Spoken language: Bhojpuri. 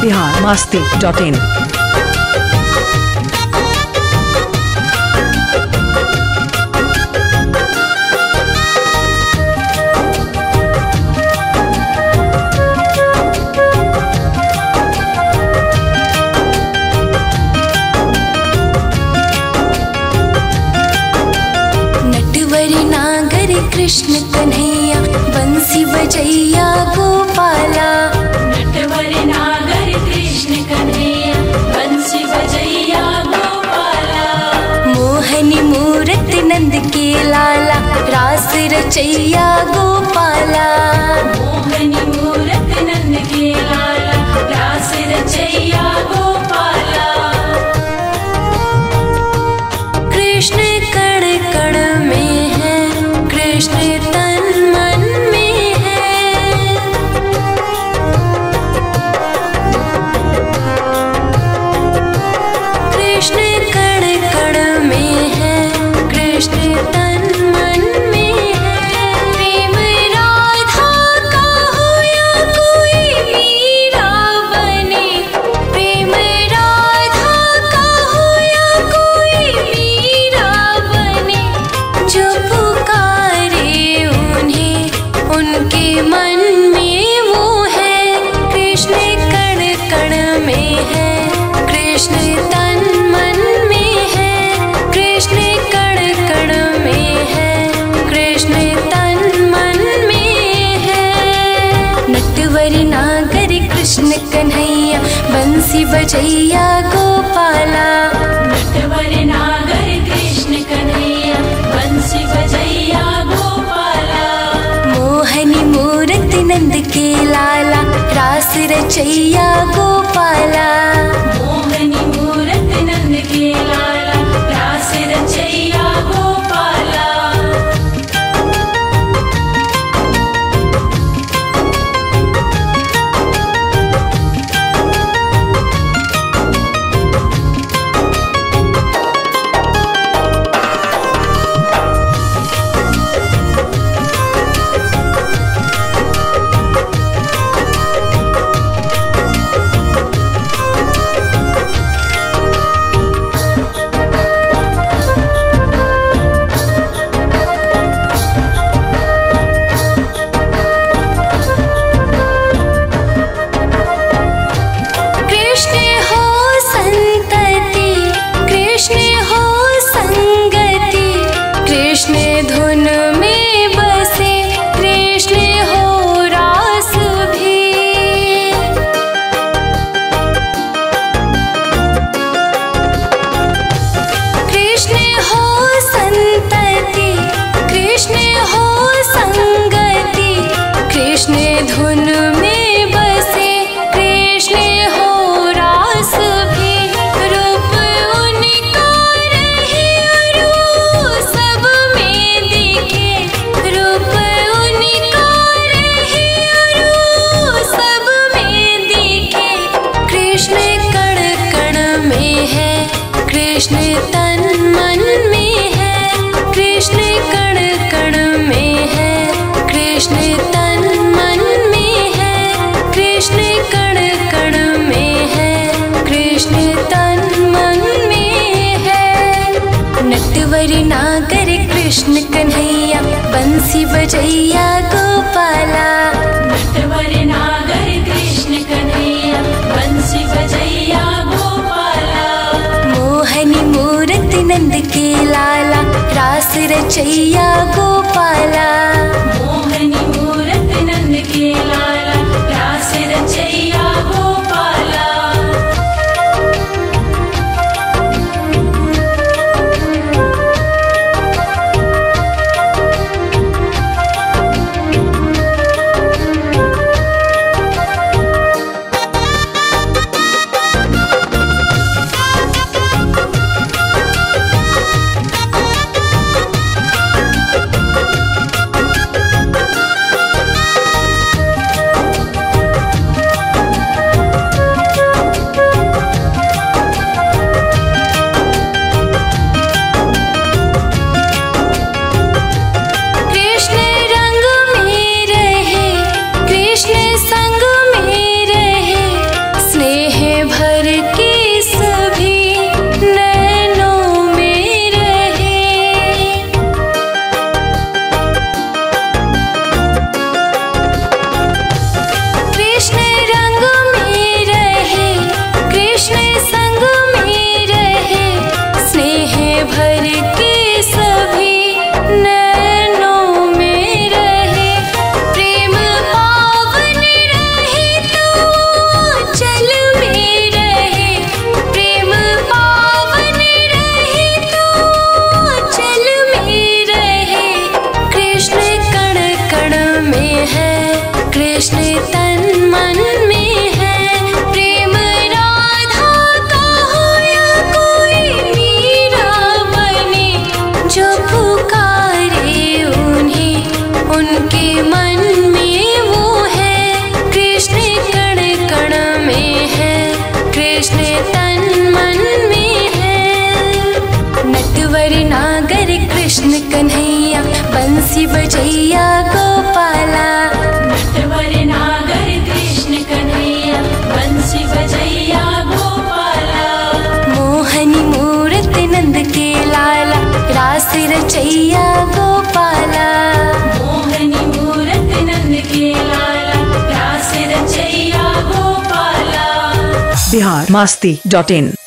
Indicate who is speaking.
Speaker 1: biharmasti.in.
Speaker 2: कृष्ण कन्हैया बंसी बजैया गोपाला।
Speaker 3: नटवर नागर कृष्ण कन्हैया बंसी बजैया गोपाला।
Speaker 2: मोहनी मूरत नंद के लाला रास रचैया गोपाला।
Speaker 3: मोहनी मूरत नंद के लाला रास रचैया गोपाला।
Speaker 2: कृष्ण कण कण में है, कृष्ण तन मन में है। कृष्ण कण कण में है, कृष्ण तन मन में है। प्रेम राधा का हो या कोई मीरा बने। प्रेम राधा का हो या कोई मीरा बने। जो उनके मन में वो है। कृष्ण कण कण में है, कृष्ण तन मन में है। कृष्ण कण कण में है, कृष्ण तन मन में है। नटवर नागर कृष्ण कन्हैया बंसी बजैया गोपाला।
Speaker 3: नटवर नागर कृष्ण कन्हैया बंसी बजैया गोपाला।
Speaker 2: मोहनी मूरत नंद के लाला रास रचैया गोपाला।
Speaker 3: मोहनी मूरत नंद के लाला रास रचैया गोपाला।
Speaker 2: कृष्ण तन मन में है, कृष्ण कण कण में है। कृष्ण तन मन में है, कृष्ण कण कण में है। कृष्ण तन मन में है। नटवर नागर कृष्ण कन्हैया बंसी बजैया गोपाला।
Speaker 3: नटवर नागर कृष्ण कन्हैया बंसी बजैया गोपाला।
Speaker 2: मोहनी मूरत नंद के लाला रास रचैया गोपाला।
Speaker 3: मोहनी मूरत नंद के लाला रास रचैया गोपाला।
Speaker 2: बंसी बजैया गोपाला।
Speaker 3: नटवर नागर कृष्ण कन्हैया बंसी बजैया गोपाला।
Speaker 2: मोहनी मूरत नंद के लाला रास रचैया गोपाला।
Speaker 3: मोहनी मूरत नंद के लाला रास रचैया गोपाला।
Speaker 1: biharmasti.in